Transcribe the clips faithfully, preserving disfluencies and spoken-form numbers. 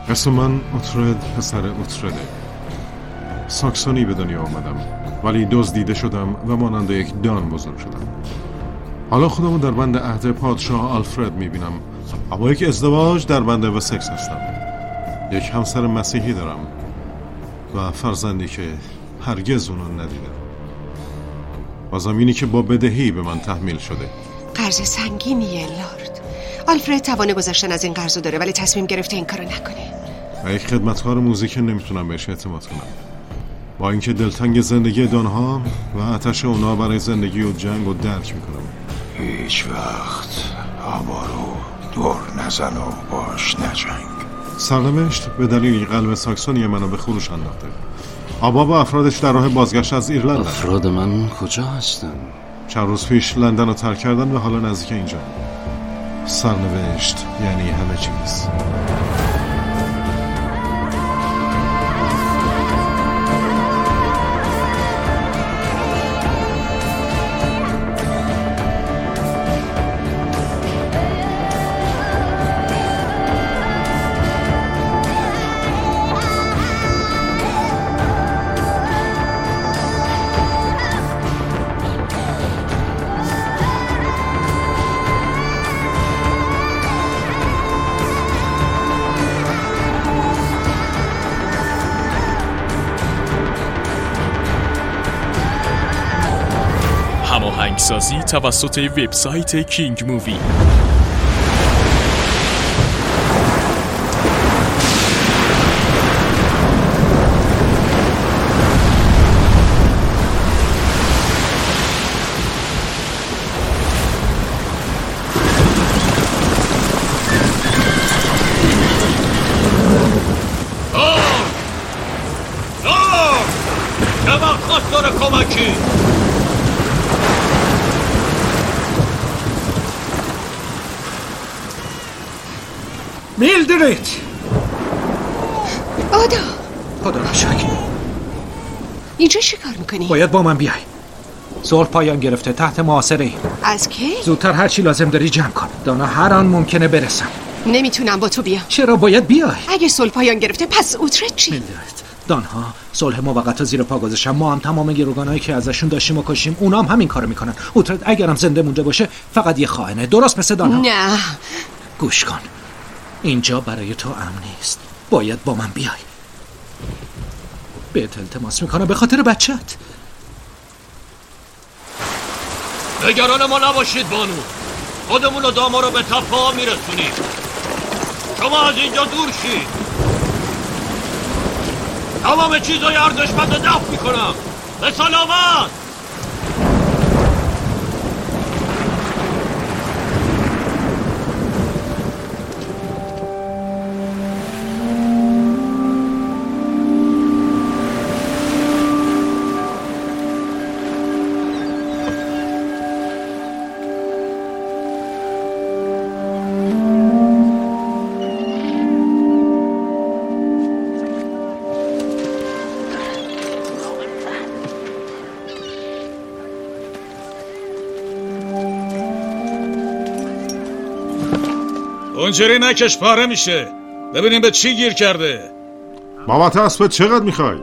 اسم من اوترد پسر اوترده. ساکسونی به دنیا آمدم، ولی دزدیده شدم و مانند یک دان بزرگ شدم. حالا خودمو در بند عهد پادشاه آلفرد میبینم، اما یک ازدواج در بند وسکس هستم. یک همسر مسیحی دارم و فرزندی که هرگز اونو ندیدم و زمینی که با بدهی به من تحمیل شده. قرض سنگینیه لارد. آلفرد توان گذشتن از این قرضو داره، ولی تصمیم گرفته این کارو نکنه. و یک خدمتکار موزیک نمیتونم بهش اعتماد کنم، با اینکه دلتنگ زندگی دانها و آتش اونا برای زندگی و جنگ و درک میکنم. هیچ وقت آبا رو دور نزن و باش نجنگ. سرنوشت به دلیل قلب ساکسونی منو به خروش انداخته. آبا و افرادش در راه بازگشت از ایرلند. افراد من کجا هستن؟ چند روز پیش لندن رو ترک کردن و حالا نزدیک اینجا. سرنوشت یعنی همه چیز. هماهنگسازی توسط وبسایت کینگ مووی. جواب خواستار کمکی. میلدرید. آدا خدا را شکر. اینجا چی کار میکنی؟ باید با من بیای. صلح پایان گرفته، تحت محاصره ایم. از کی؟ زودتر هر چی لازم داری جمع کن. دانا هر آن ممکنه برسم. نمیتونم با تو بیام. چرا باید بیای؟ اگه صلح پایان گرفته پس اوترد چی؟ میلدرید، دانها صلح موقت زیر پا گذاشتن. ما هم تمام گروگانایی که ازشون داشتیم و کشیم اونا هم همین کارو میکنن. اوترد اگرم زنده مونده باشه فقط یه خائنه، درست مثل دانها. نه گوش کن، اینجا برای تو امن نیست. باید با من بیای. بهت التماس میکنم به خاطر بچت. نگران ما نباشید بانو، خودمون و داما رو به تپه ها میرسونیم. شما از اینجا دور شید. تمام چیزای ارزشمند رو دفع میکنم. به سلامت. اونجوری نکش پاره میشه. ببینیم به چی گیر کرده. بابت اسبت چقدر میخوای؟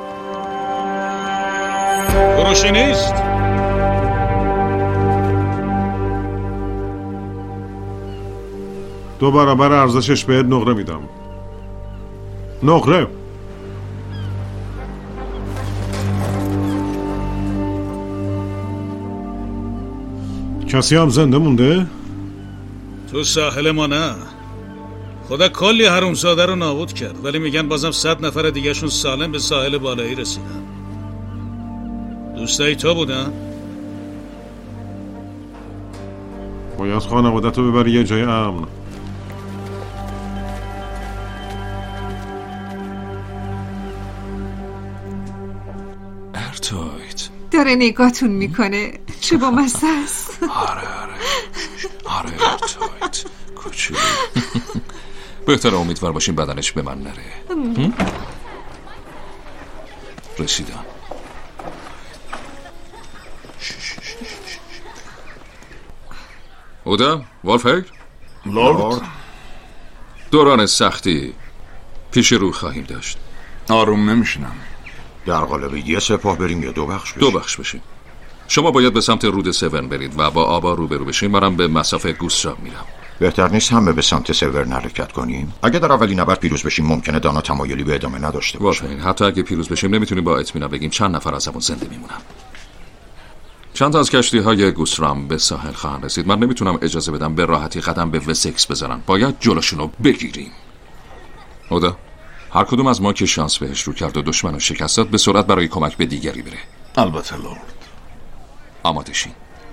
فروشی نیست؟ دو برابر ارزشش بهت نقره میدم. نقره. کسی هم زنده مونده؟ تو ساحل ما نه. خدا کلی حرومزاده رو نابود کرد، ولی میگن بازم صد نفر دیگه شون سالم به ساحل بالایی رسیدن. دوستای تو بودن؟ باید خانوادتو ببری یه جای امن. ارتویت داره نگاهتون میکنه. چه با مزه است. آره آره آره ارتویت کوچولو. بهتره امیدوار باشیم بدنش به من نره. رسیدم. اودا والفیر لورد. دوران سختی پیش رو خواهیم داشت. آروم نمیشنم. در قالب یه سپاه بریم یا دو بخش بشیم؟ دو بخش بشیم. شما باید به سمت رود سون برید و با آبا روبرو بشیم. منم به مسافه گوسراب میرم. بهتر نیست همه به سمت سورن حرکت کنیم؟ اگه در اولین نبرد پیروز بشیم ممکنه دانا تمایلی به ادامه نداشته باشه. واقعا حتی اگه پیروز بشیم نمیتونیم با اطمینان بگیم چند نفر ازمون زنده میمونن. چند تا از کشتی های گوسرام به ساحل خواهند رسید. من نمیتونم اجازه بدم به راحتی قدم به وسکس بزنن. باید جلوشونو بگیریم. اودا، هر کدوم از ما که شانس بهش رو کرد و دشمنو شکست داد به سرعت برای کمک به دیگری بره. البته لورد. آماده شین.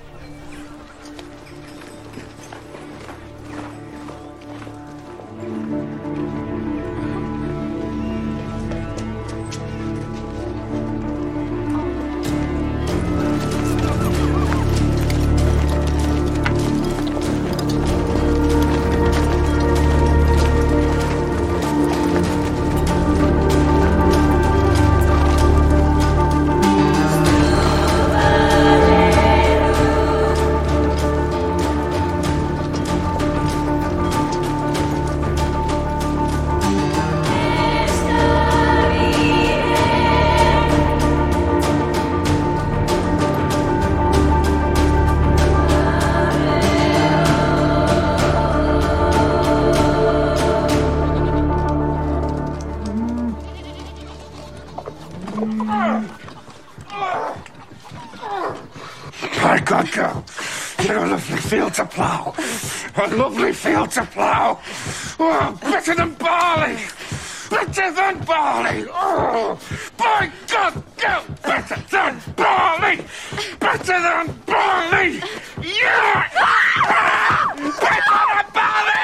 My God, girl. You're a lovely field to plough. A lovely field to plough. Oh, better than barley. Better than barley. Oh, by God, girl. Better than barley. Better than barley. Yeah. Better than barley.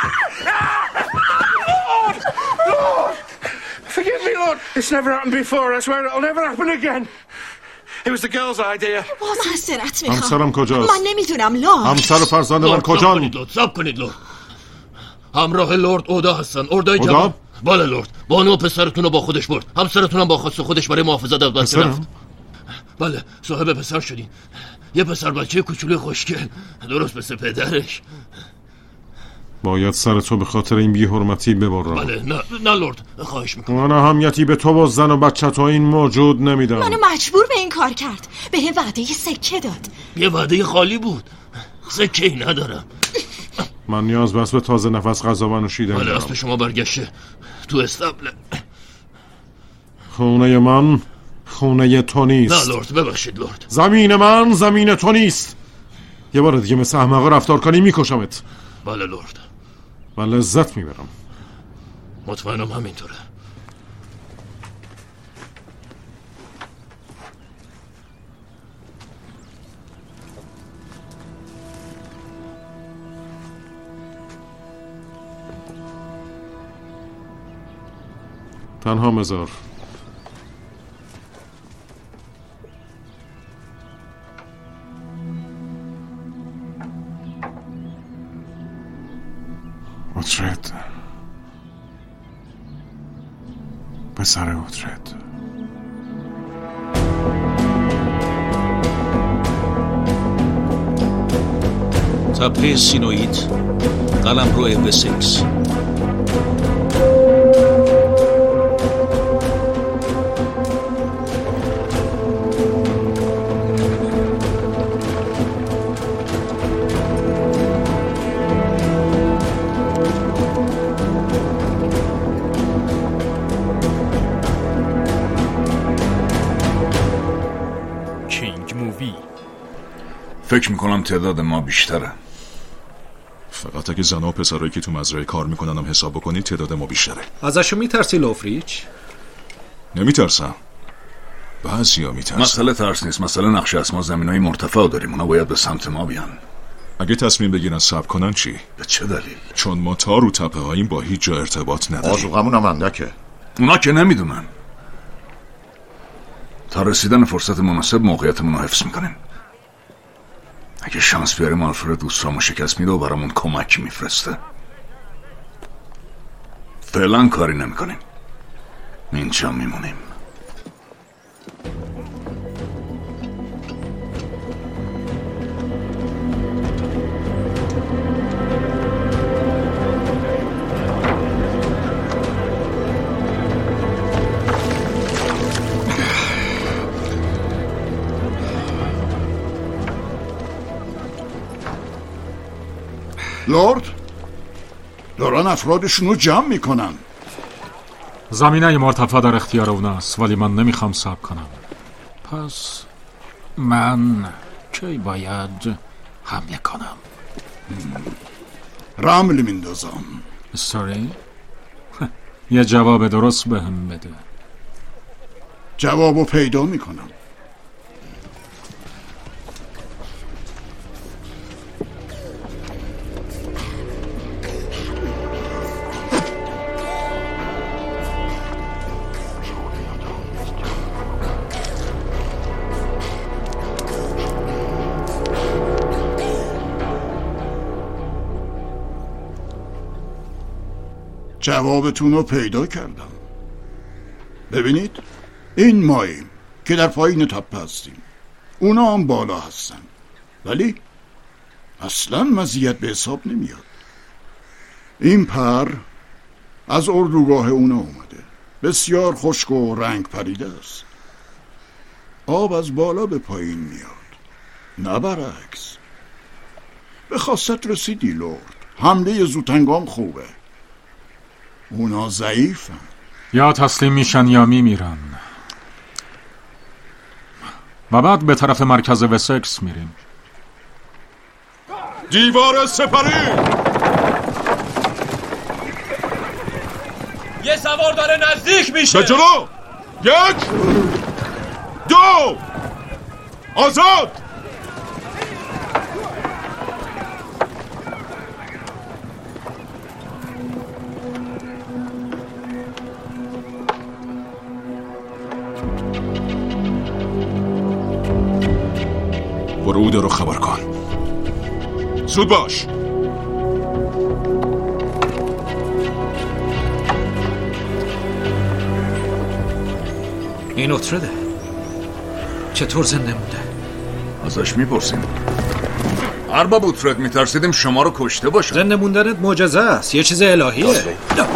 Lord. Lord. Forgive me, Lord. It's never happened before. I swear it'll never happen again. It was the girl's idea. معذرت میخوام. همسرم کجاست؟ من نمیدونم لورد. همسر فرزند من کجا؟ کنید لورد. صبر کنید لورد. همراه لورد اودا هستن. اوردای اودا؟ جوان. بله لورد. بانو پسرتون رو با خودش برد. همسرتون هم با خواست خودش برای محافظت از بچه رفت. بله صاحب پسر شدین. یه پسر بچه کوچولوی خوشگل. درست مثل پدرش. باید سر تو به خاطر این بی‌حرمتی ببرم. بله نه نه لورد خواهش میکنم. من اهمیتی به تو و زن و بچه تو این موجود نمیدم. منو مجبور به این کار کرد. به یه وعده سکه داد. یه وعده خالی بود. سکه ای ندارم. من نیاز بس به تازه نفس غذا و نوشیدنی دارم. بله اسم شما برگشته تو استبل. خونه من خونه تو نیست. نه لورد ببخشید لورد. زمین من زمین تو نیست. یه بار دیگه مثل احمقا رفتار کنی میکشمت. بله لورد. من لذت میبرم. مطمئنم همینطوره. تنها مزار. اترد پسر اترد تپه سینوئیت قلمرو وسکس. فکر میکنم تعداد ما بیشتره. فقط اگه زنها و پسرایی که تو مزرعه کار میکنن هم حساب بکنید تعداد ما بیشتره. ازشو میترسی لوفریچ؟ نمیترسم. بعضیا میترسن. مسئله ترس نیست، مسئله نقش است. ما زمینای مرتفع داریم، اونا باید به سمت ما بیان. اگه تصمیم بگیرن صبر کنن چی؟ به چه دلیل؟ چون ما تا رو تپه هاییم با هیچ جا ارتباط نداریم. آذوقمون هم اندکه. اونا که نمیدونن. تا رسیدن فرصت مناسب موقعیتمون رو حفظ میکنیم. اگه شانس بیاریم آلفرد دوسترامو شکست میده و برامون کمک میفرسته. فعلا کاری نمیکنیم، اینجا میمونیم. لورد دارن افرادشون رو جمع میکنن. زمینه مرتفع در اختیار اوناست، ولی من نمیخوام صبر کنم. پس من کی باید حمله کنم؟ رمل میندازم. استوری؟ یه جواب درست بهم بده. جوابو پیدا میکنم. جوابتون رو پیدا کردم. ببینید این ماییم که در پایین تپه هستیم، اونا هم بالا هستن، ولی اصلا مزیت به حساب نمیاد. این پر از اردوگاه اونا اومده، بسیار خشک و رنگ پریده است. آب از بالا به پایین میاد، نه برعکس. به خواست رسیدی لورد. حمله زودهنگام خوبه. اونا ضعیفن. یا تسلیم میشن یا میمیرن. و بعد به طرف مرکز وسکس میریم. دیوار سپری! یه سوار داره نزدیک میشه. به جلو! یک دو آزاد! برو او رو خبر کن. زود باش. این اترده چطور زنده مونده؟ ازش میپرسیم. ارباب اوترد میترسیدیم شما رو کشته باشه. زنده موندنت معجزه است، یه چیز الهیه.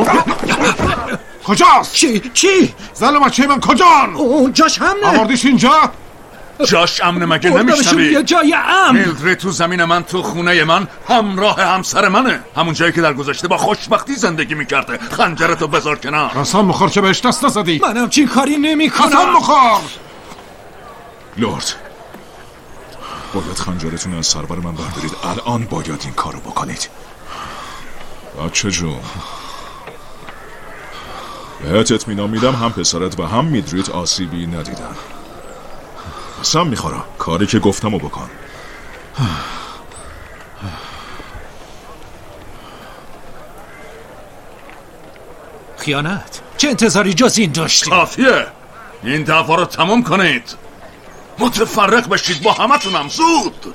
کجاست؟ چی؟ چی؟ زن و بچه من کجان؟ اون جاش همنه. آوردیش اینجا؟ جاش امنه مگه نمیشنوی؟ یه جای امن. میلدری تو زمین من، تو خونه من، همراه همسر منه. همون جایی که در گذشته با خوشبختی زندگی میکرده. خنجرتو بذار کنار. قسم بخور که بهش دست نزدی. منم چین کاری نمی کنم. قسم بخور. لورد باید خنجرتون از سربر من بردارید. الان باید این کارو بکنید. بچه جون، بهت اطمینان میدم هم پسرت و هم میدریت آسیبی ندیدن. قسم میخورم کاری که گفتمو بکن. خیانت؟ چه انتظاری جز این داشتی؟ کافیه. این دعوا رو تمام کنید. متفرق بشید با همتونم زود.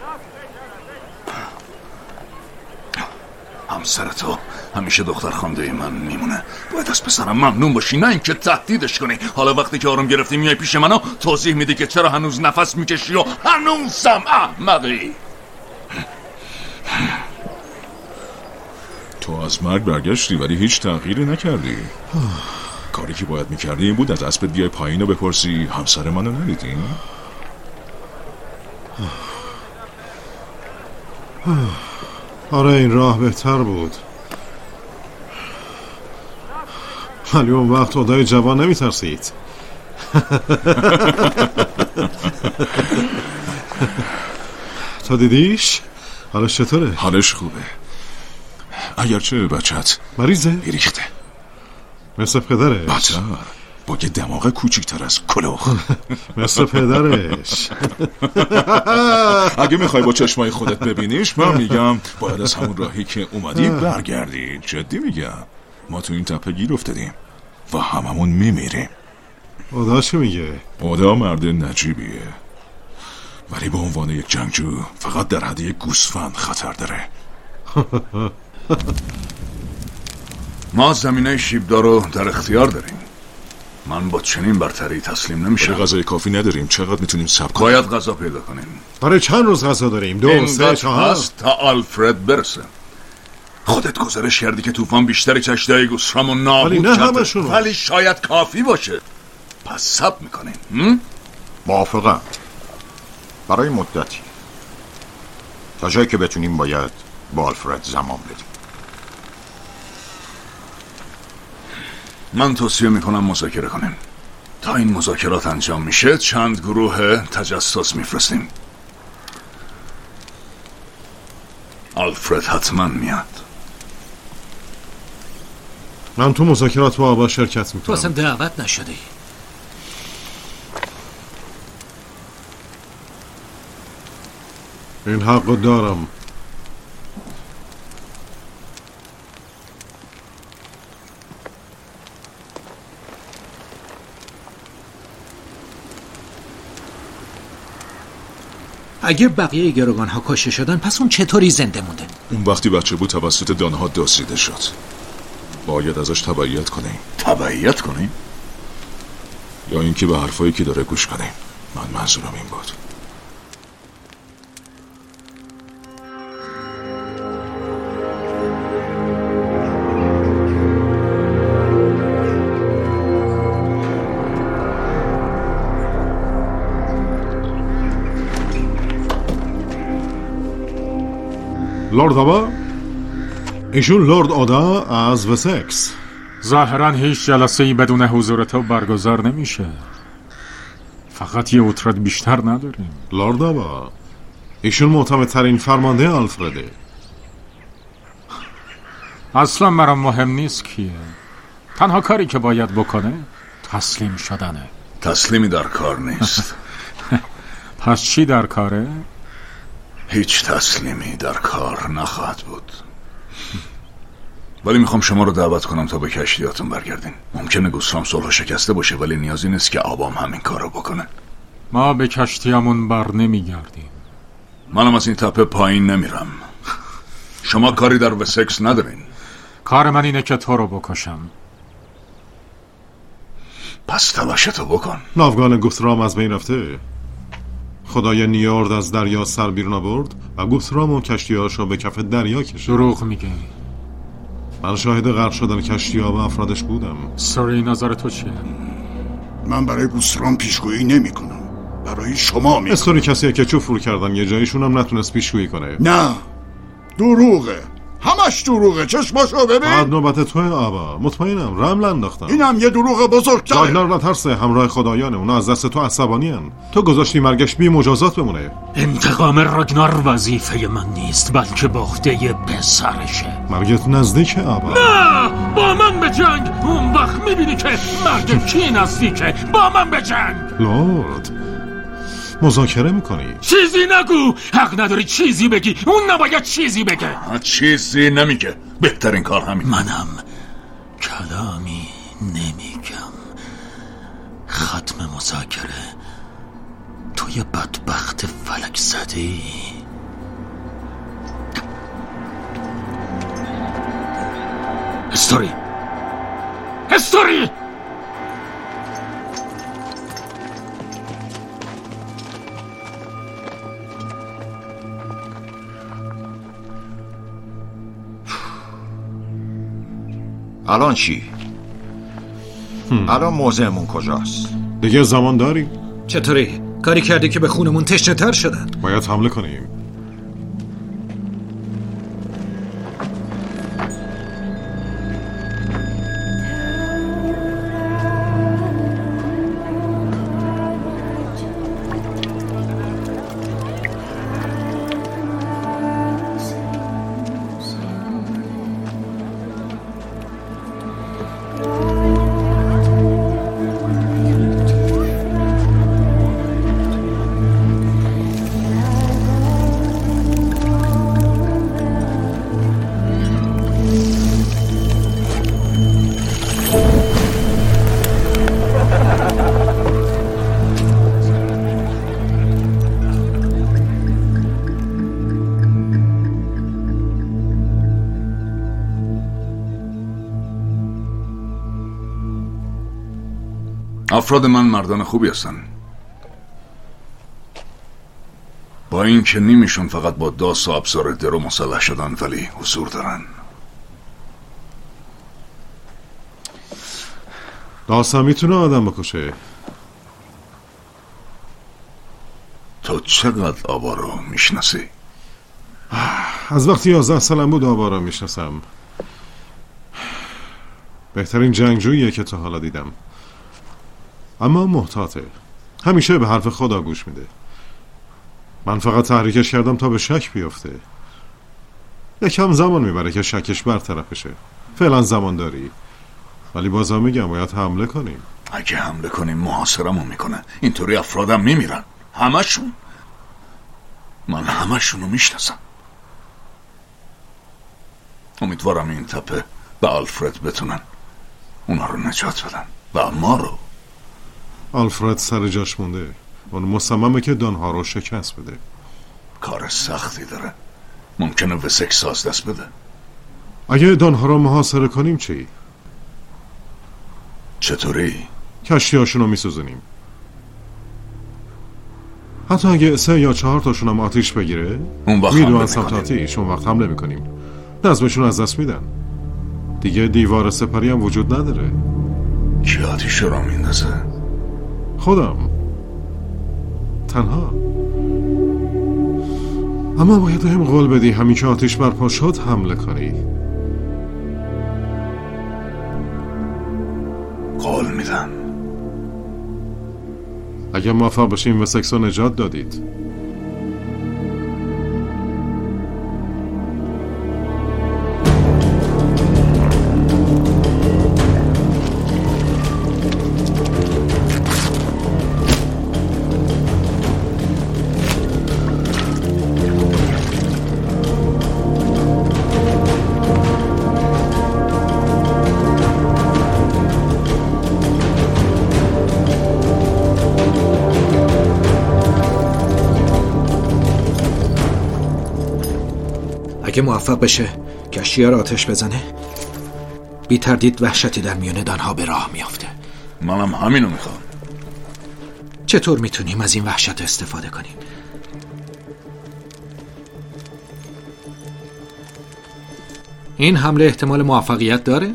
همسرتو همیشه دختر خانده من میمونه. باید از پسرم ممنون باشی، نه اینکه تهدیدش کنی. حالا وقتی که آروم گرفتی میای پیش منو توضیح میدی که چرا هنوز نفس میکشی و هنوزم احمقی. تو از مرگ برگشتی ولی هیچ تغییری نکردی. کاری که باید میکردی این بود از اسبت بیای پایین و بپرسی همسر منو ندیدی؟ آره این راه بهتر بود، ولی اون وقت خدای جوان نمیترسید. تا دیدیش؟ حالش چطوره؟ حالش خوبه، اگرچه بچت مریضه؟ ریخته مثل پدرش. بطر با یه دماغ کوچیکتر از کلوخ. مثل پدرش. اگه میخوای با چشمای خودت ببینیش من میگم باید از همون راهی که اومدی برگردی. جدی میگم، ما تو این تپه گیر افتادیم و هممون میمیریم. اودا چه میگه؟ اودا مرد نجیبیه، ولی به عنوان یک جنگجو فقط در حد یک گوسفند خطر داره. ما زمینه شیبدار رو در اختیار داریم. من با چنین برتری تسلیم نمیشم. غذای کافی نداریم، چقدر میتونیم صبر کنیم؟ باید غذا پیدا کنیم. برای چند روز غذا داریم؟ دو، سه، چهار هست تا آلفرد برسه. خودت گزارش کردی که طوفان بیشتر کشتی‌های گوسرامو نابود ولی نه همشون. ولی شاید کافی باشه. پس صبر میکنیم. موافقم. برای مدتی تا جایی که بتونیم باید با آلفرد زمان بدیم. من توصیه میکنم مذاکره کنیم. تا این مذاکرات انجام میشه چند گروه تجسس میفرستیم. آلفرد حتما میاد. من تو مذاکرات با آبا شرکت میکنم. تو اصلا دعوت نشده ای. این حق دارم. اگه بقیه گروگان ها کشته شدن پس اون چطوری زنده مونده؟ اون وقتی بچه بود توسط دانها دزدیده شد. باید ازش تبعیت کنیم. تبعیت کنیم؟ یا اینکه به حرفایی که داره گوش کنیم. من منظورم این بود. لورد آبا؟ ایشون لورد آدا از وسکس. ظاهرا هیچ جلسه ای بدون حضور تو برگزار نمیشه. فقط یه اوترد بیشتر نداریم. لورد آبا، ایشون معتمدترین فرمانده آلفرده. اصلا برام مهم نیست کیه. تنها کاری که باید بکنه تسلیم شدنه. تسلیمی در کار نیست. پس چی در کاره؟ هیچ تسلیمی در کار نخواهد بود. ولی میخوام شما رو دعوت کنم تا به کشتیاتون برگردین. ممکنه گوسرام صلح شکسته باشه ولی نیازی نیست که آبام همین کار رو بکنه. ما به کشتیامون بر نمیگردیم. منم از این تپه پایین نمیرم. شما کاری در وسکس ندارین. کار من اینه که تو رو بکشم. پس تلاشتو بکن. ناوگان گوسرام از بین رفته. خدای نیارد از دریا سر بیرون آورد و گوسرام و کشتی‌هاش رو به کف دریا کشید. دروغ میگه. من شاهد غرق شدن کشتی‌ها و افرادش بودم. سوری، نظر تو چیه؟ من برای گوسرام پیشگویی نمی کنم. برای شما می استوری کسیه که چوب فرو کردن یه جایشون هم نتونست پیشگویی کنه. نه، دروغه، همش دروغه. چشماشو ببین. بعد نوبت توی آبا. مطمئنم رمل انداختم. اینم یه دروغ بزرگتره. راگنار نترسه، همراه خدایانه. اونا از دست تو عصبانی هن. تو گذاشتی مرگش بی مجازات بمونه. انتقام راگنار وظیفه من نیست بلکه باخته پسرشه. مرگت نزدیکه آبا. نه، با من به جنگ. اون وقت میبینی که مرگ کی نزدیکه. با من به جنگ. لورد، مذاکره میکنی؟ چیزی نگو. حق نداری چیزی بگی. اون نباید چیزی بگه. چیزی نمیگه. بهترین کار همین. منم کلامی نمیگم. ختم مذاکره. توی بدبخت فلک زدی. استوری استوری الان چی؟ الان موضعمون کجاست؟ دیگه زمان داریم؟ چطوری؟ کاری کردی که به خونمون تشنه تر شدن. باید حمله کنیم. افراد من مردان خوبی هستن. با این که نیمیشون فقط با داس و ابزار درو مسلح شدن ولی حضور دارن. داس هم میتونه آدم بکشه. تو چقدر آبا رو میشناسی؟ از وقتی یازده سالم بود آبا را میشناسم. بهترین جنگجوییه که تا حالا دیدم، اما محتاطه. همیشه به حرف خدا گوش میده. من فقط تحریکش کردم تا به شک بیفته. یکم زمان میبره که شکش برطرف بشه. فعلا زمان داری، ولی بازم میگم باید حمله کنیم. اگه حمله کنیم محاصرمون میکنه. اینطوری افرادم میمیرن، همشون. من همشونو میشناسم. امیدوارم این تپه به آلفرد بتونن اونا رو نجات بدن و ما رو. آلفرد سر جاش مونده. اون مصممه که دانها رو شکست بده. کار سختی داره. ممکنه وسکس از دست بده. اگه دانها رو محاصره کنیم چی؟ چطوری؟ کشتی هاشون رو میسوزنیم. حتی اگه سه یا چهار تاشون هم آتیش بگیره اون وقت میدونن سمت آتیش، اون وقت حمله میکنیم. نظمشون از دست میدن. دیگه دیوار سپری هم وجود نداره. کی آتیش رو میندازه؟ خودم، تنها. اما باید هم قول بدی همین که آتیش برپا شد حمله کنی. قول میدم. اگه موفق بشیم وسکس رو نجات دادید. اگه موفق بشه کشتی‌ها رو آتش بزنه، بی تردید وحشتی در میان دانها به راه میافته. منم همینو میخوام. چطور میتونیم از این وحشت استفاده کنیم؟ این حمله احتمال موفقیت داره؟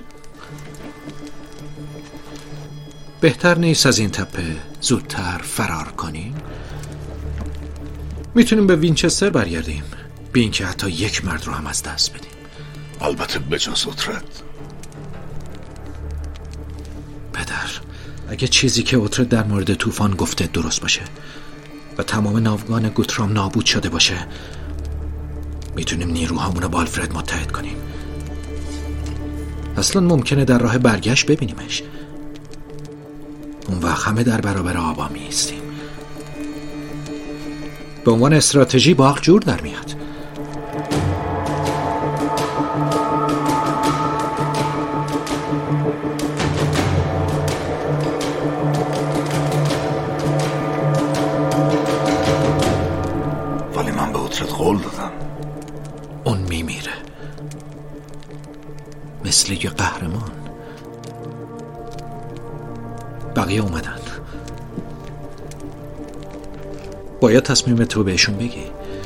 بهتر نیست از این تپه زودتر فرار کنیم؟ میتونیم به وینچستر برگردیم، بی اینکه حتی یک مرد رو هم از دست بدیم. البته بجز اوترد. پدر، اگه چیزی که اوترد در مورد طوفان گفته درست باشه و تمام ناوگان گوترام نابود شده باشه، میتونیم نیروهامون رو با آلفرد متحد کنیم. اصلا ممکنه در راه برگشت ببینیمش. اون وقت همه در برابر آبا میستیم. به عنوان استراتژی باغ جور در میاد. ولی من به اوترد قول دادم. اون میمیره مثل یه قهرمان. بقیه اومدن. باید تصمیم تو بهشون بگی.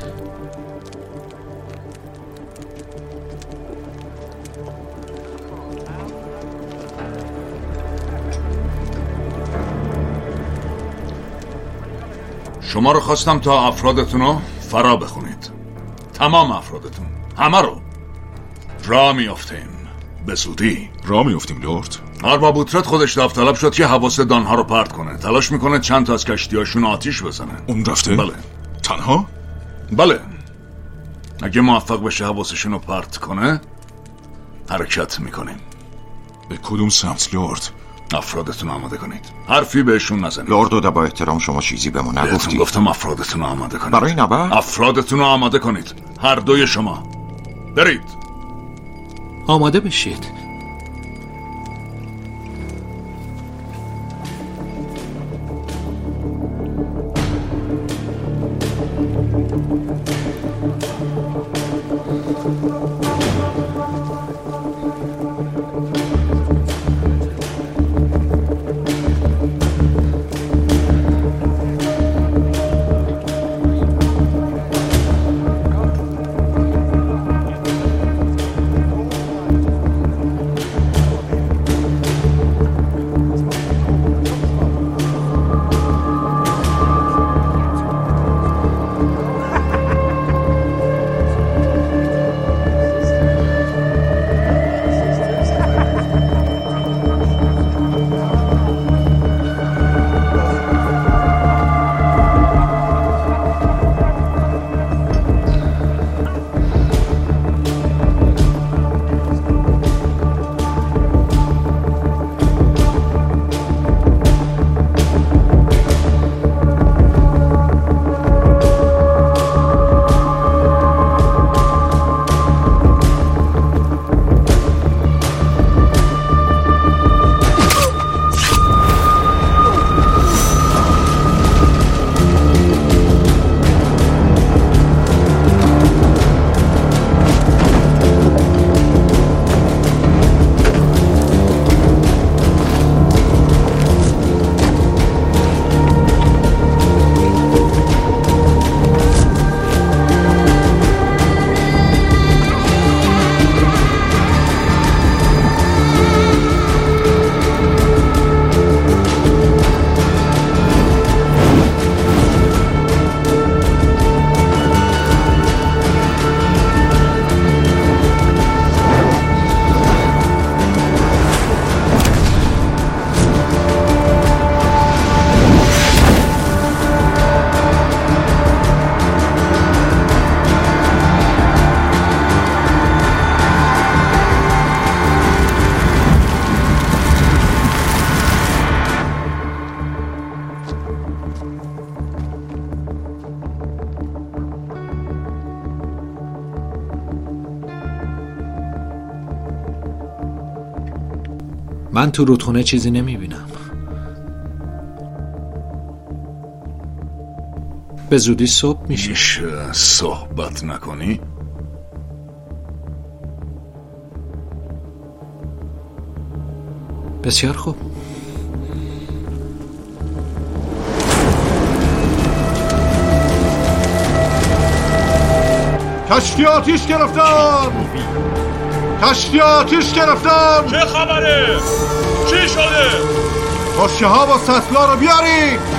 شما رو خواستم تا افرادتون رو فرا بخونید. تمام افرادتون، همه رو. را میافتیم به زودی. را میافتیم لورد. ارباب اوترد خودش داوطلب شد که حواس دانها رو پرت کنه. تلاش میکنه چند تا از کشتیاشون آتیش بزنه. اون رفته؟ بله. تنها؟ بله. اگه موفق بشه حواسشون رو پرت کنه حرکت میکنیم. به کدوم سمت لورد؟ افرادتون آماده کنید. حرفی بهشون نزنید. لورد و با احترام شما چیزی به ما نگفتید. گفتم افرادتون رو آماده کنید. برای نبرد؟ افرادتون رو آماده کنید. هر دوی شما برید. آماده بشید. من تو رودخونه چیزی نمیبینم. به زودی صبح میشه. میشه صحبت نکنی؟ بسیار خوب. کشتی آتیش گرفتن! کشتی آتیش گرفتن! چه خبره؟ چی شده؟ کشتی ها با سطلا رو بیارید!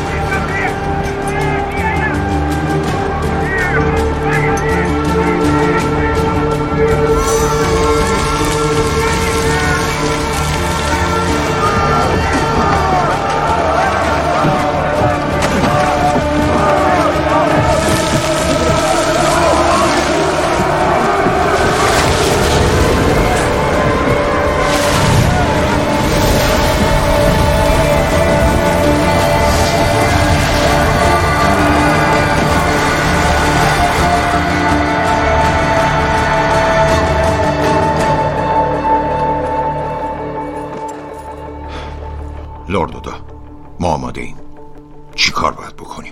لورد اودا، ما آماده ایم. چی کار باید بکنیم؟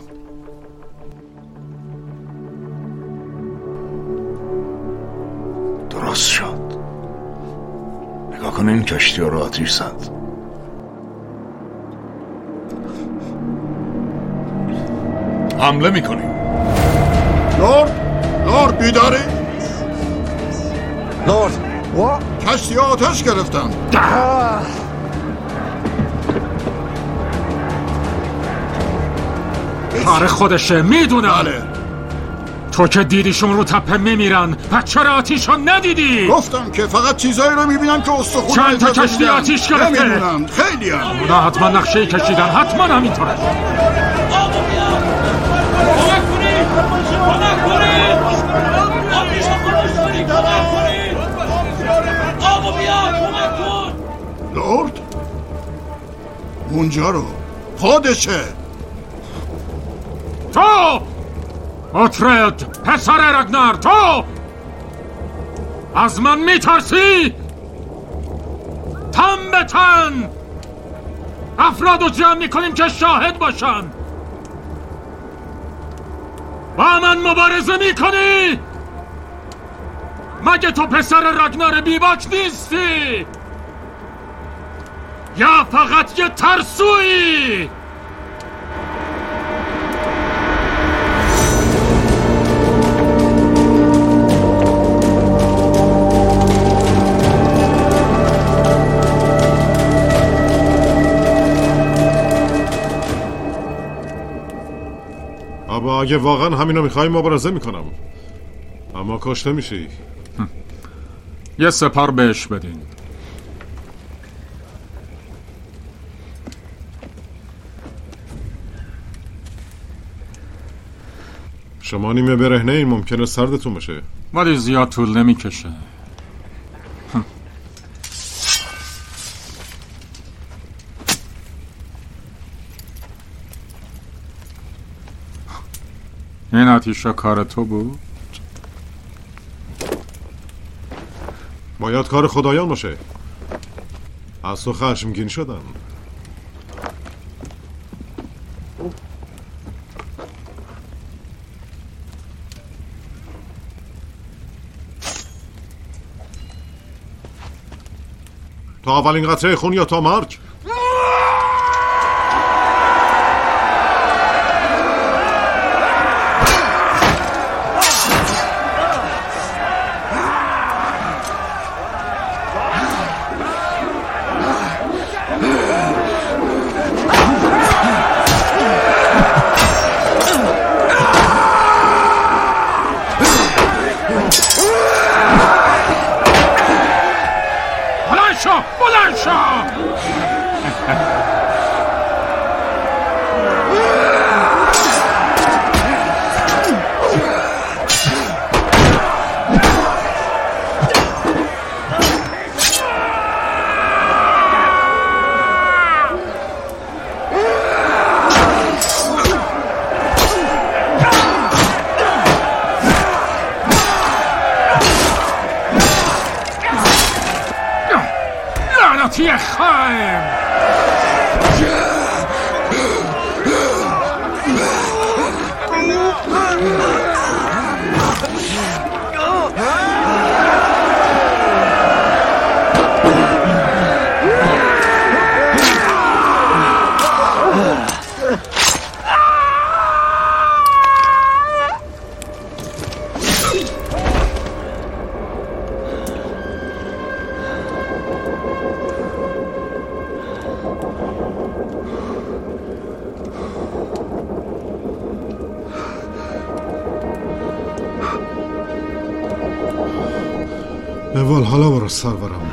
درست شد. نگاه کن این کشتی رو آتیش زد. حمله میکنیم. لورد لورد بیداری؟ لورد کشتی آتش گرفتن. کار خودشه، میدونم. بله. تو که دیدیشون رو تپه میمیرن، پس چرا آتیشون ندیدی؟ گفتم که فقط چیزایی رو میبینن که استخون چند تا کشتی آتیش گرفته؟ نمیدونم، خیلی هم اونا حتما نقشه کشیدن، حتما همینطوره. لورد اونجا رو خودشه. تو اترد پسر رگنر، تو از من میترسی؟ تن به تن افراد رو جمع میکنیم که شاهد باشن. با من مبارزه میکنی؟ مگه تو پسر رگنر بیباک نیستی؟ یا فقط یه ترسویی؟ اما اگه واقعا همینو میخوای مبارزه میکنم، اما کشته میشی. یه سپار بهش بدین. شما نیمه برهنه این، ممکنه سردتون بشه. ولی زیاد طول نمیکشه. این آتیشا کار تو بود؟ باید کار خدایان باشه. از تو خشمگین شدم. تا اولین قطره خون یا تا مرگ؟ میخوایم. اول حالا برو سرورم.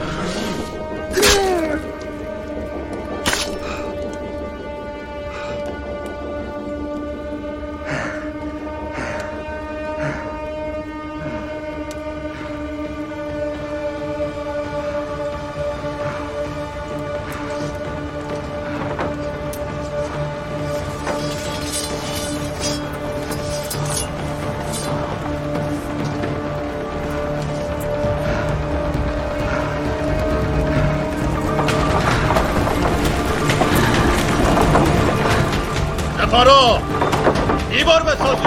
نفرا دیوار بسازید،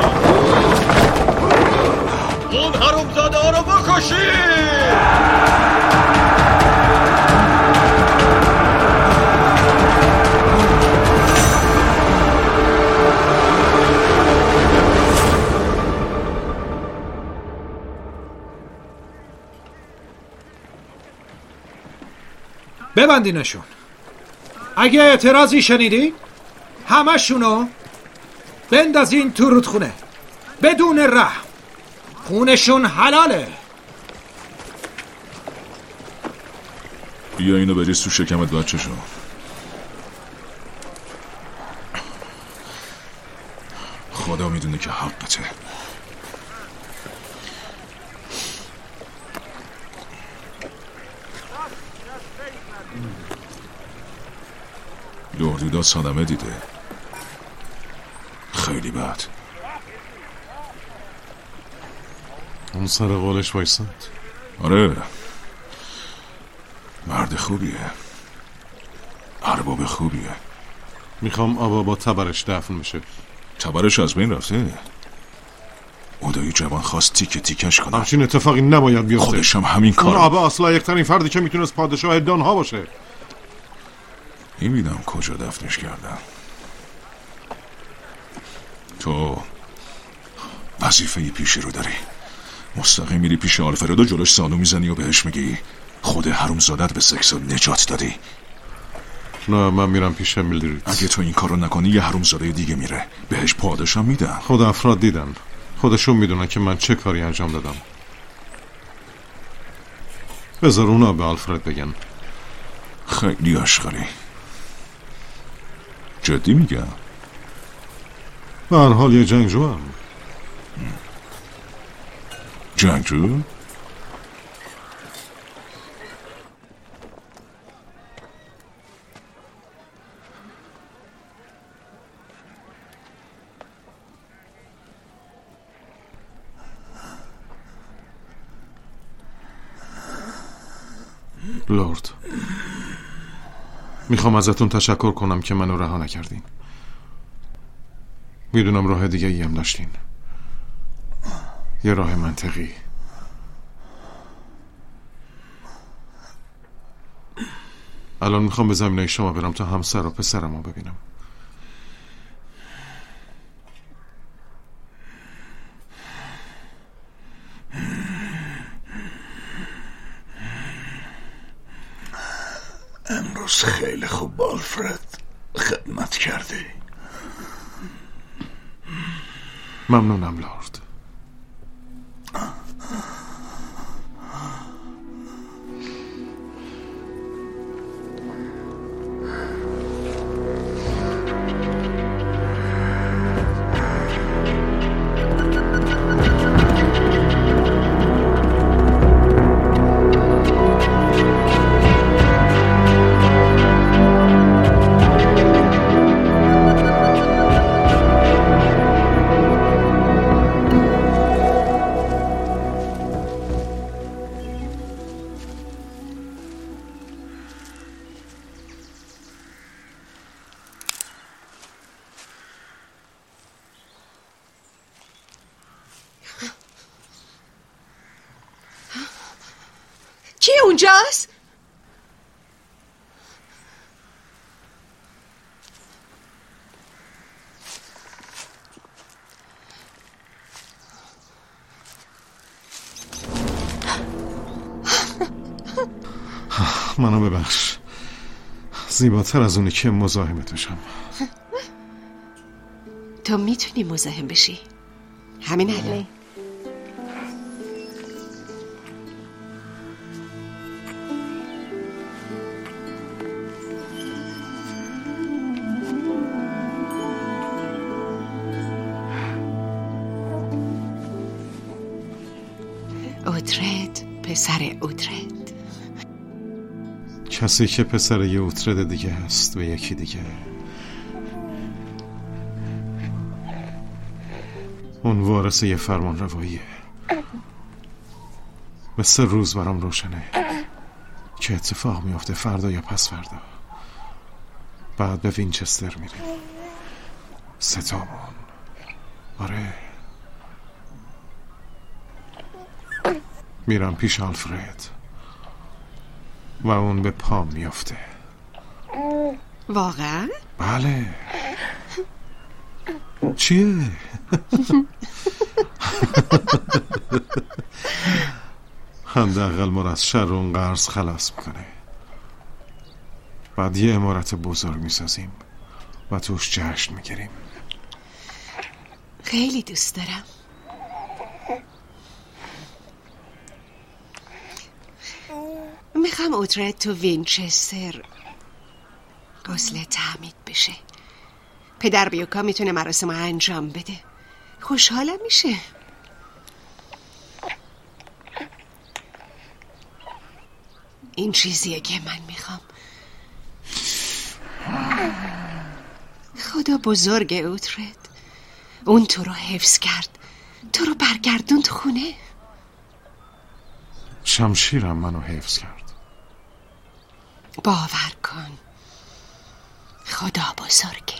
اون حرومزاده ها رو بکشید. ببندینشون. اگه اعتراضی شنیدی همشونو بندازین تو رودخونه بدون رحم. خونشون حلاله. بیا اینو بریز تو شکمت بچه‌شو. خدا میدونه که حقته. لوردودا صدمه دیده. خیلی بد. اون سر قولش وایساد. آره مرد خوبیه، ارباب خوبیه. میخوام آبا با تبرش دفن میشه. تبرش از بین رفته. اودایی جوان خواست تیکه تیکش کنه. همچین اتفاقی نباید بیفته. خودش هم همین کار. اون آبا اصلا یکترین فردی که میتونست پادشاه دانها باشه. این میدم کجا دفنش کردن. تو وظیفه پیشی رو داری. مستقیم میری پیش آلفردو، جلوش زانو میزنی و بهش میگی خود حرومزادت به سکسو نجات دادی. نه من میرم پیش میلدرید. اگه تو این کارو نکنی یه حرومزاده دیگه میره، بهش پادشاه میدن. خود افراد دیدن، خودشون میدونن که من چه کاری انجام دادم. بذار اونا به آلفرد بگن. خیلی عشقی. جدی میگم. به هر حال یه جنگجو هم. جنگجو؟ لورد، میخوام ازتون تشکر کنم که منو رها نکردین. میدونم راه دیگه ای هم داشتین، یه راه منطقی. الان میخوام به زمینه شما برم تا همسر و پسرمو ببینم. امروز خیلی خوب آلفرد خدمت کردی. ممنونم لورد. اونجاست؟ منو ببخش، زیباتر از اونی که مزاحمت بشم. تو میتونی مزاحم بشی، همین حله. اوترد، پسر اوترد. کسی که پسر یه اوترد دیگه هست و یکی دیگه اون وارث یه فرمان رواییه. مثل روز برام روشنه که اتفاق میفته فردا یا پس فردا. بعد به وینچستر میریم ستامون. آره میرم پیش آلفرد و اون به پام میافته. واقعا؟ بله. چیه؟ حداقل ما از شر اون قرض خلاص میکنه. بعد یه عمارت بزرگ میسازیم و توش جشن میگیریم. خیلی دوست دارم. میخوام اوترد تو وینچستر غسل تعمید بشه. پدر بیوکا میتونه مراسم انجام بده. خوشحالم میشه. این چیزیه که من میخوام. خدا بزرگ اوترد، اون تو رو حفظ کرد، تو رو برگردوند خونه. شمشیرم منو حفظ کرد. باور کن خدا بزرگه.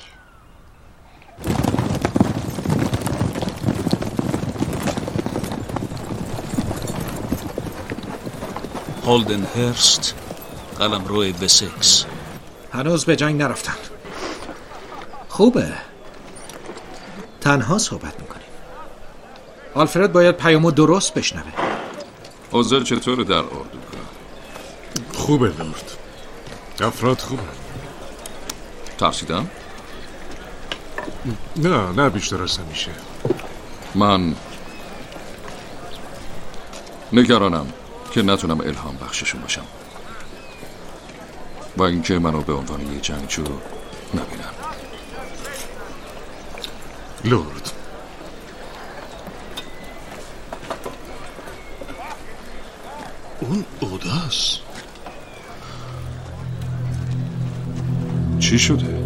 هولدن هرست، قلمرو وسکس. هنوز به جنگ نرفتن. خوبه، تنها صحبت میکنیم. آلفرد باید پیامو درست بشنوه. اوضاع چطوره در اردوگاه؟ خوبه لورد، افراد خوبه. ترسیدم؟ نه نه بیشتر از همیشه. من نگرانم که نتونم الهام بخششون باشم و اینکه منو به عنوان یه جنگجو نبینن. لورد، اون اوداس چی شده؟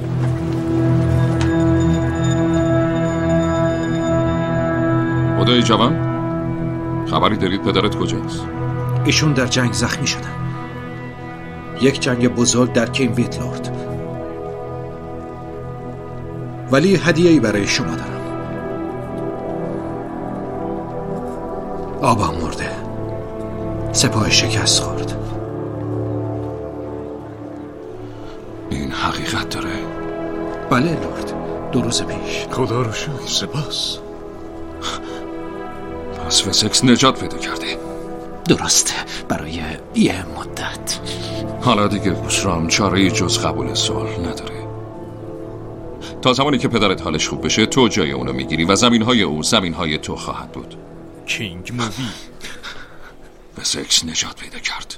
خدای جوان، خبری دارید پدرت کجاست؟ ایشون در جنگ زخمی شدن. یک جنگ بزرگ در کینویت لورد. ولی هدیه‌ای برای شما دارم. آبا مرده، سپاه شکست خورد. این حقیقت داره؟ بله لورد، دو روز پیش. خدا رو شکر. سپاس. پس وسکس نجات پیدا کرده. درسته، برای یه مدت. حالا دیگه گوسرام چاره‌ای جز قبول صلح نداره. تا زمانی که پدرت حالش خوب بشه تو جای اونو میگیری و زمینهای او زمینهای تو خواهد بود. کینگ مووی. وسکس نجات پیدا کرد.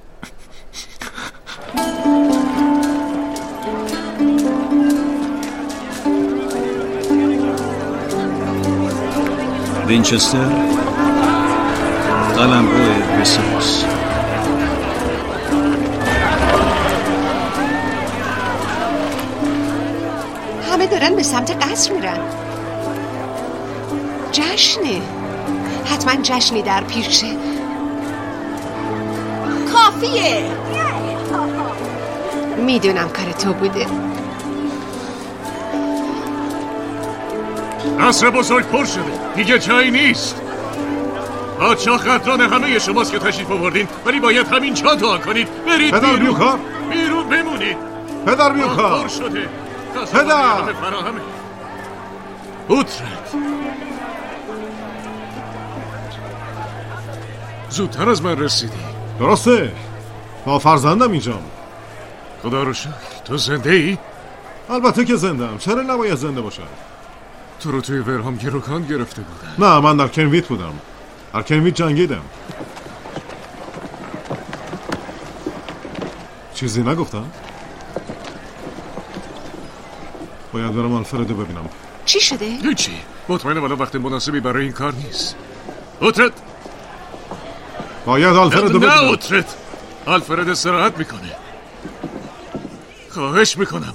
وینچستر، قلمرو وسکس. همه دارن به سمت قصر میرن. جشنه، حتما جشنی در پیشه. کافیه. میدونم کار تو بوده. قصر بزرگ پر شده، دیگه جایی نیست. پادشاه قدران همه شماست که تشریف آوردین، ولی باید همینجا دعا کنید. برید پدر بیرون. بیوکار بیرون بمونید. پدر بیوکار پر شده. پدر فراهمه. اوترد زودتر از من رسیدی. درسته، با فرزندم اینجا. خدا رو شکر. تو زنده ای؟ البته که زندم. چرا نباید زنده باشم؟ تو رو توی ورهام گروکان گرفته بودن. نه، من در کنویت بودم. در کنویت جنگیدم. چیزی نگفتم؟ باید برم آلفردو ببینم. چی شده؟ هیچی. مطمئنم الان وقت مناسبی برای این کار نیست. اوترد باید آلفردو ببینم. نه اوترد، آلفرد استراحت میکنه. خواهش میکنم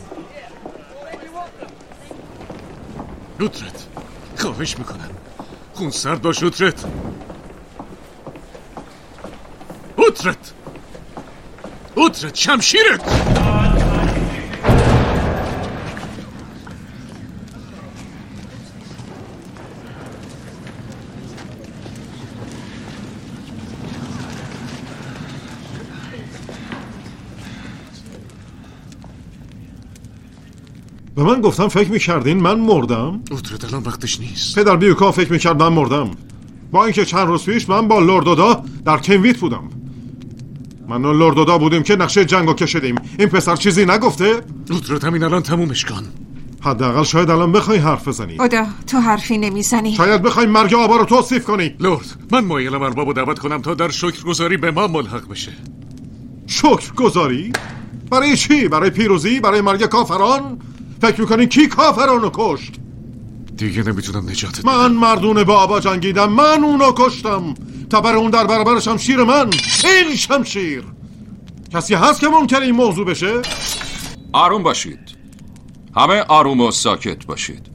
اوترد، خواهش میکنم. خون سرد باش اوترد. اوترد اوترد شمشیرت. به من گفتم فکر میکردین من مردم؟ اوترد الان وقتش نیست. پدر بیوکا فکر میکرد من مردم، با اینکه چند روز پیش من با لوردودا در کنویت بودم. من و لوردودا بودیم که نقشه جنگو کشیدیم. این پسر چیزی نگفته؟ اوترد همین الان تمومش کن. حداقل شاید الان بخوای حرف بزنی. اودا تو حرفی نمیزنی. شاید بخوای مرگ آبا رو توصیف کنی. لورد، من مایلم اربابو دعوت کنم تا در شکرگزاری به ما ملحق بشه. شکرگزاری؟ برای چی؟ برای پیروزی؟ برای مرگ کافران؟ فکر میکنین کی کافرانو کشت؟ دیگه نمیتونم نجاتت بدم. من مردونه با آبا جنگیدم، من اونو کشتم تا برای اون در برابر شمشیر من. این شمشیر کسی هست که ممکنه این موضوع بشه؟ آروم باشید، همه آروم و ساکت باشید.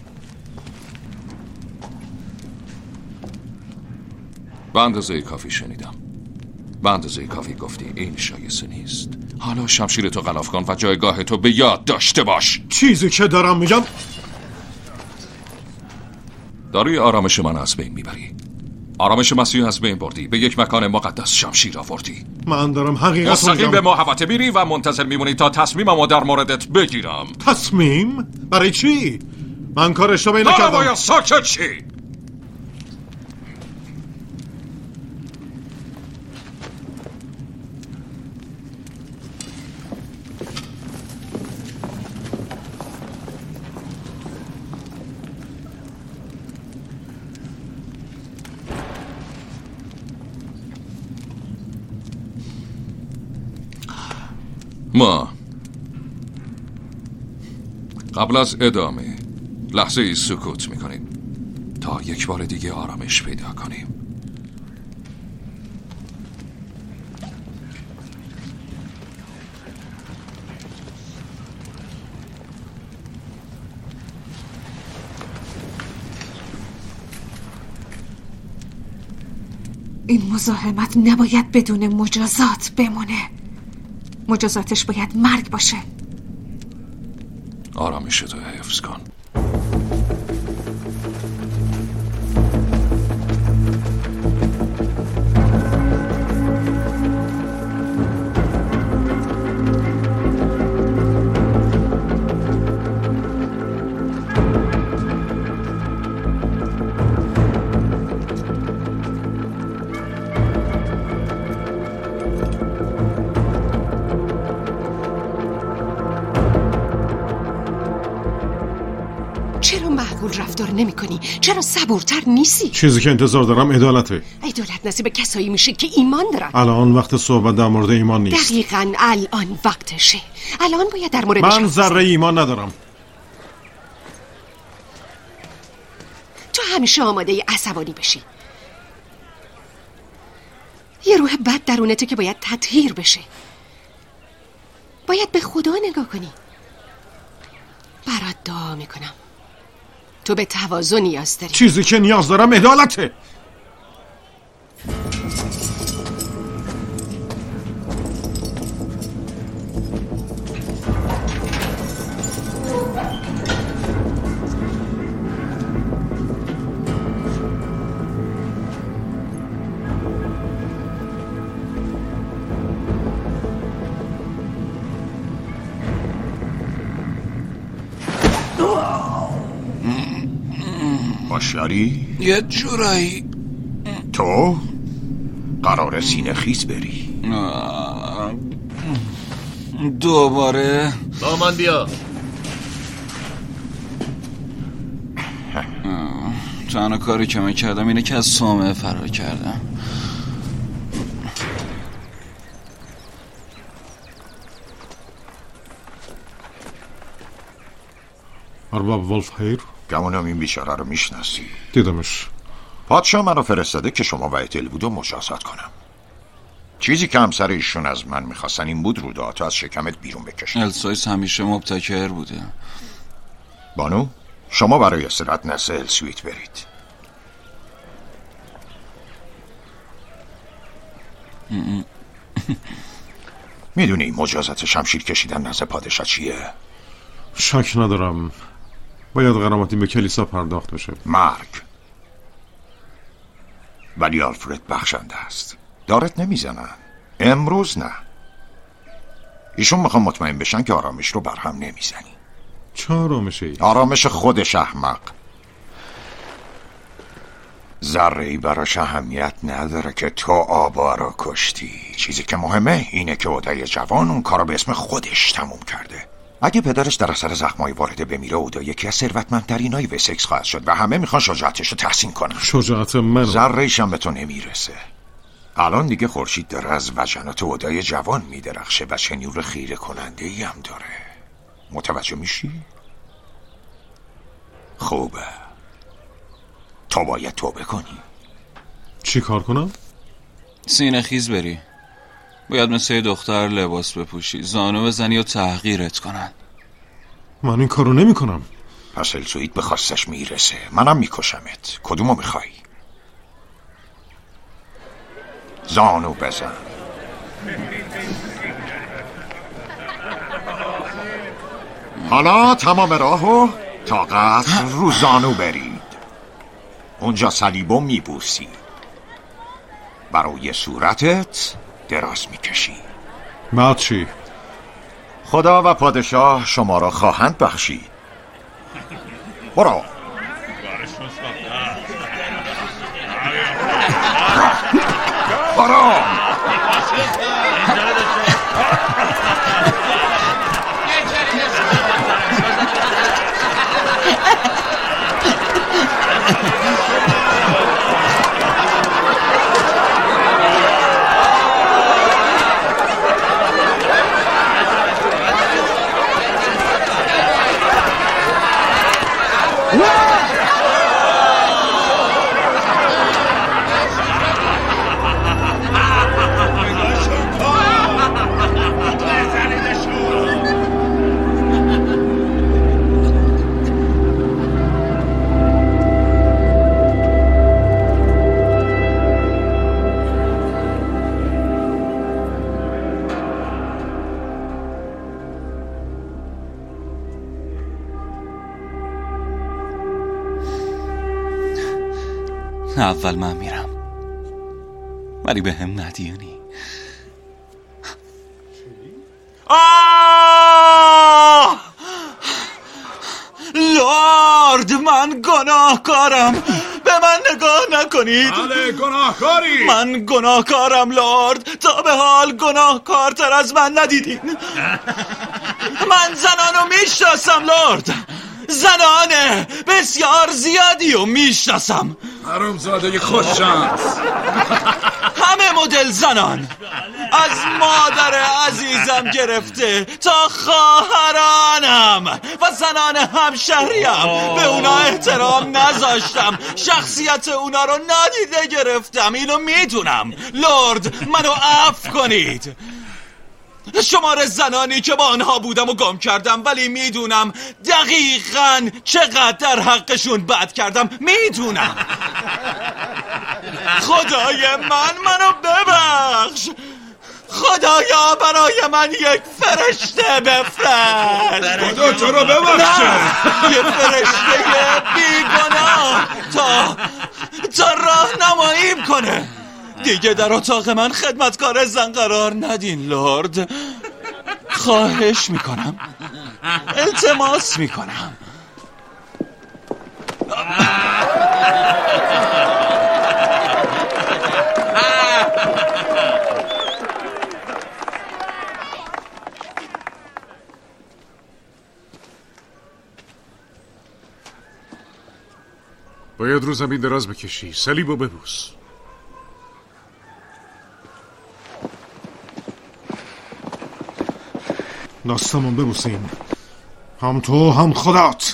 به اندازه کافی شنیدم، به اندازه کافی گفتی این شایسته نیست. حالا شمشیر تو غلاف کن و جایگاه تو به یاد داشته باش. چیزی که دارم میگم، داری آرامش من از بین میبری. آرامش مسیح از بین بردی، به یک مکان مقدس شمشیر آوردی. من دارم حقیقت مستقیم به محوطه میری و منتظر میمونی تا تصمیممو در موردت بگیرم. تصمیم؟ برای چی؟ من کار اشتباهی نکردم. نباید ساکت چی؟ ما قبل از ادامه لحظه ای سکوت میکنیم تا یک بار دیگه آرامش پیدا کنیم. این مزاحمت نباید بدون مجازات بمونه. مجازاتش باید مرگ باشه. آرامشتو حفظ کن. رفتار نمی کنی؟ چرا صبورتر نیستی؟ چیزی که انتظار دارم عدالته. عدالت نصیب کسایی میشه که ایمان دارن. الان وقت صحبت در مورد ایمان نیست. دقیقاً الان وقتشه. الان باید در مورد من ذره ایمان ندارم. تو همیشه آماده عصبانی بشی. یه روح بد درونته که باید تطهیر بشه. باید به خدا نگاه کنی. برات دعا میکنم. تو به تواضع نیاز داری. چیزی که نیاز دارم عدالته. هوشیاری؟ یه جورایی. تو؟ قرار سینه خیز بری؟ دوباره با من بیا. تنها کاری که من کردم اینه که از صومعه فرار کردم. ارباب ولف هیر؟ گمونم این بیچاره رو میشناسی. دیدمش. پادشاه منو فرستاده که شما و اتلوود رو مجازات کنم. چیزی که همسر ایشون از من میخواستن این بود روداتو از شکمت بیرون بکشن. السایس همیشه مبتکر بوده. بانو شما برای استراحت نزد السویت برید. میدونی مجازات شمشیر کشیدن نزد پادشاه چیه؟ شک ندارم باید غرامتی به کلیسا پرداخت بشه. مرگ. ولی آلفرد بخشنده است. دارت نمیزنن. امروز نه. ایشون میخوام مطمئن بشن که آرامش رو برهم نمیزنی. چه آرامشی؟ آرامش خودش احمق. ذره‌ای براش اهمیت نداره که تو آبا رو کشتی. چیزی که مهمه اینه که اودای جوان اون کارو به اسم خودش تموم کرده. اگه پدرش در اثر زخمای وارده بمیره اودا یکی از ثروتمندترینای وسکس خواهد شد و همه میخوان شجاعتش رو تحسین کنن. شجاعت من ذره‌ایش هم به تو نمیرسه. الان دیگه خورشید داره از وجنات اودای جوان میدرخشه و چه نور خیره کننده ای هم داره. متوجه میشی؟ خوبه. تو باید توبه کنی. چی کار کنم؟ سینه خیز بری. باید مثل یه دختر لباس بپوشی، زانو بزنی و تحقیرت کنن. من این کارو نمی کنم. پس السویت به خواستش میرسه. منم میکشمت. کدومو میخوای؟ زانو بزن. حالا تمام راهو تا قصر رو زانو برید. اونجا صلیبو میبوسی. برای صورتت دراز میکشی. بعد چی؟ خدا و پادشاه شما را خواهند بخشید. برو. برو. اول من میرم ولی به هم ندیونی. آه! لارد من گناهکارم، به من نگاه نکنید. بله گناهکاری. من گناهکارم لارد، تا به حال گناهکارتر از من ندیدین. من زنانو میشناسم لارد، زنان بسیار زیادی رو میشناسم. حرومزاده خوششانس. همه مدل زنان، از مادر عزیزم گرفته تا خواهرانم و زنان همشهریم. به اونا احترام نذاشتم، شخصیت اونا رو نادیده گرفتم. اینو میدونم لرد، منو عفو کنید. شمار زنانی که با آنها بودم و گم کردم، ولی میدونم دقیقاً چقدر در حقشون بد کردم. میدونم. خدای من، منو ببخش. خدایا برای من یک فرشته بفرست. خدا تو رو ببخشه. یه فرشته بیگناه تا تا راهنماییم کنه. دیگه در اتاق من خدمتکار زن قرار ندین لرد. خواهش میکنم، التماس میکنم. باید رو زمین دراز بکشی. صلیبو ببوس. دستمون ببوسیم. هم تو هم خودت.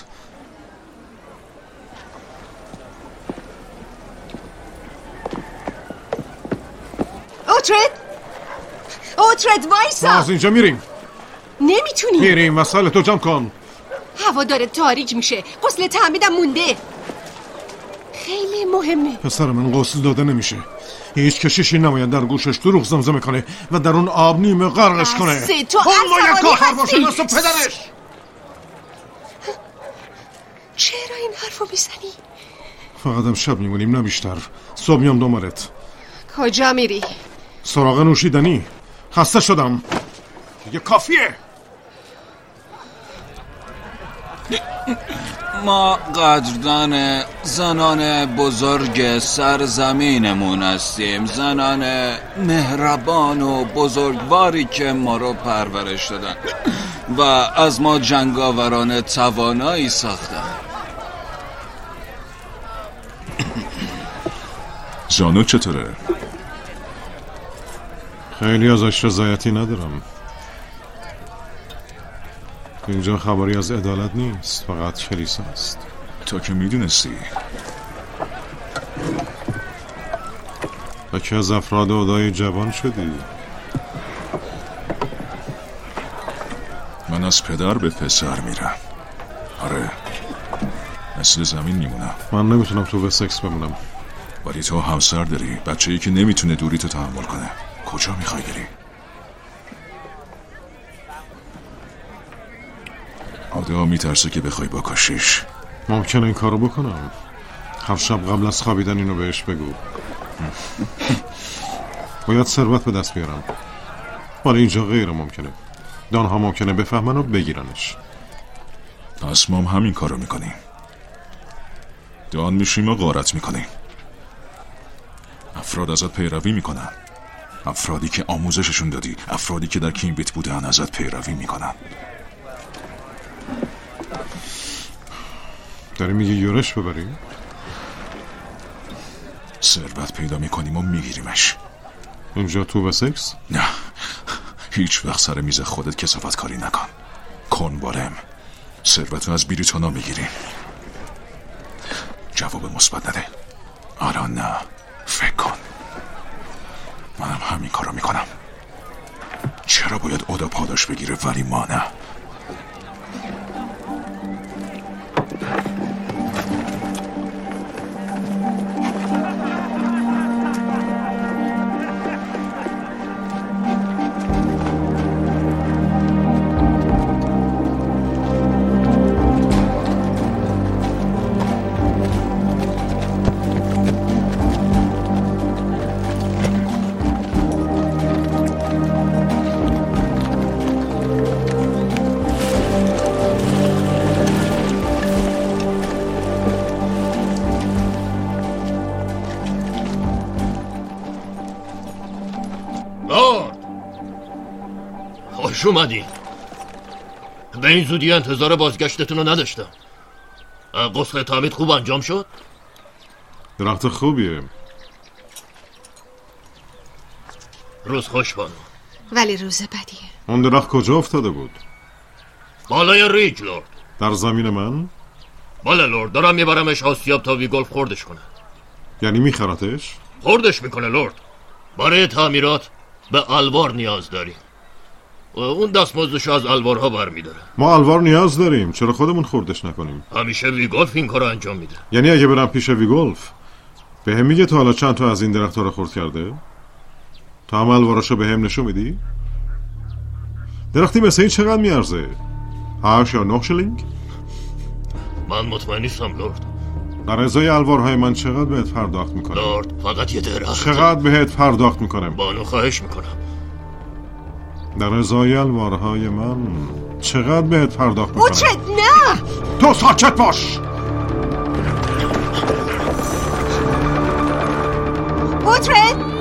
اوترد اوترد وایسا. ما از اینجا میریم. نمیتونی. میریم. وسایل تو جمع کن. هوا داره تاریک میشه. غسل تعمیدم مونده. خیلی مهمه. پسر من غسل داده نمیشه. هیچ کشیشی نماید در گوشش دروغ زمزمه کنه و در اون آب نیمه غرقش کنه. سه تو اون باید کاهر هستی. باشه مثل پدرش. چرا این حرفو میزنی؟ فقط هم شب میمونیم نه بیشتر. صبح میام دنبالت. کجا میری؟ سراغ نوشیدنی. خسته شدم دیگه. کافیه. ما قدردان زنان بزرگ سرزمینمون هستیم، زنان مهربان و بزرگواری که ما رو پرورش دادن و از ما جنگاوران توانایی ساختن. زانو چطوره؟ خیلی ازش رضایتی ندارم. اینجا خبری از عدالت نیست، فقط کلیسا است. تا که میدونستی و که از افراد عدای جوان شدی. من از پدر به پسر میرم. آره، مثل زمین میمونم. من نمیتونم تو وسکس بمونم. ولی تو همسر داری، بچه‌ای که نمیتونه دوری تو تحمل کنه. کجا میخوای بری؟ آدم میترسه که بخوای بکشیش. ممکنه این کارو بکنم. هر شب قبل از خوابیدن اینو بهش بگو. باید ثروت به دست بیارم، ولی اینجا غیر ممکنه. دانها ممکنه بفهمن و بگیرنش. پس ما هم همین کارو میکنیم. دان میشیم و غارت میکنیم. افراد ازت پیروی میکنن. افرادی که آموزششون دادی، افرادی که در کیمبیت بودن ازت پیروی میکنن. داری میگی یورش ببریم؟ ثروت پیدا میکنیم و میگیریمش. اینجا تو وسکس؟ نه، هیچ وقت سر میز خودت کثافت کاری نکن. کن بارم. ثروت رو از بریتانا میگیریم. جواب مثبت نده. الان نه، فکر کن. منم همین کارو میکنم. چرا باید اودا پاداش بگیره ولی ما نه؟ خوش اومدین. به این زودی انتظار بازگشتتون رو نداشتم. غسل تعمید خوب انجام شد؟ درخت خوبیه. روز خوش بانو. ولی روز بدیه. اون درخت کجا افتاده بود؟ بالای ریج لورد. در زمین من؟ بله لورد، دارم میبرمش آسیاب تا ویگولف خوردش کنه. یعنی میخراتش؟ خوردش میکنه لورد. برای تعمیرات به الوار نیاز داریم. اون دستمزدشو از الوارها برمیداره. ما الوار نیاز داریم، چرا خودمون خوردش نکنیم؟ همیشه ویگولف این کارو انجام میده. یعنی اگه برم پیش ویگولف به هم میگه تا حالا چند تا از این درخت‌ها رو خورد کرده؟ تا هم الواراشو به هم نشون میدی؟ درختی مثل این چقدر میارزه؟ هشت یا نه شلینگ؟ من مطمئن نیستم لورد. در ازای الوارهای من چقدر بهت پرداخت میکنم؟ لورد فقط یه درخت. چقدر بهت پرداخت میکنم؟ بانو خواهش میکنم. در ازای الوارهای من چقدر بهت پرداخت میکنم؟ اوترد نه! تو ساکت باش! اوترد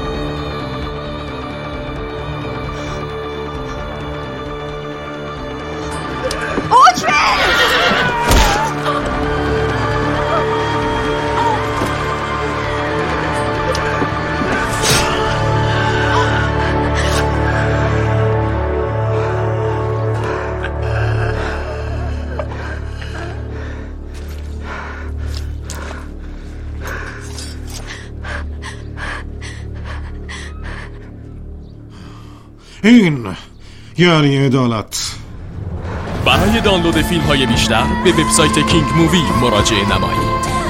این یعنی عدالت. برای دانلود فیلم های بیشتر به وبسایت کینگ مووی مراجعه نمایید.